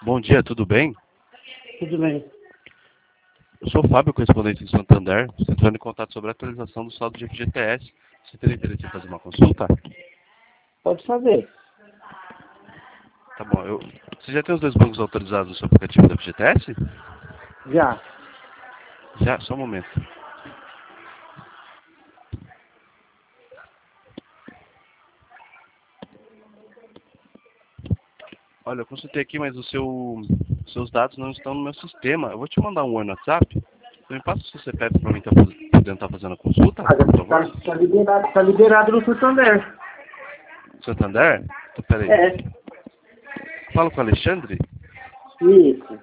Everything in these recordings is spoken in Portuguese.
Bom dia, tudo bem? Tudo bem. Eu sou o Fábio, correspondente de Santander, entrando em contato sobre a atualização do saldo de FGTS. Você teria interesse em fazer uma consulta? Pode fazer. Tá bom. Você já tem os dois bancos autorizados no seu aplicativo da FGTS? Já. Já, só um momento. Olha, eu consultei aqui, mas seus dados não estão no meu sistema. Eu vou te mandar um oi no WhatsApp. Você me passa o seu CPF para mim podendo estar fazendo a consulta, por favor? Tá liberado no Santander. Santander? Então, peraí. É. Fala com o Alexandre? Isso.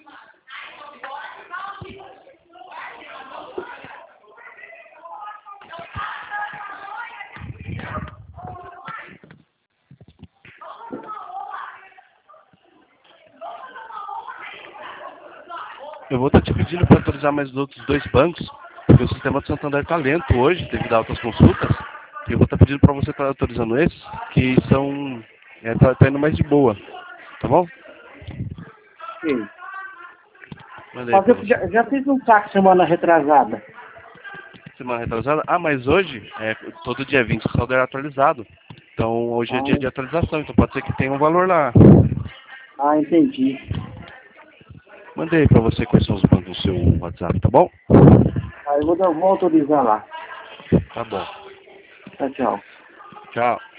Eu vou estar te pedindo para autorizar mais os outros dois bancos, porque o sistema do Santander está lento hoje, devido a altas consultas. E eu vou estar pedindo para você estar autorizando esses, que são... tá indo mais de boa. Tá bom? Sim. Mandei Mas pra eu você. já fiz um saque semana retrasada. Semana retrasada? Ah, mas hoje, todo dia 20 o saldo é atualizado. Então, hoje é dia de atualização, então pode ser que tenha um valor lá. Entendi. Mandei para você quais são os bancos no seu WhatsApp, tá bom? Aí vou autorizar lá. Tá bom. Tchau, tchau. Tchau.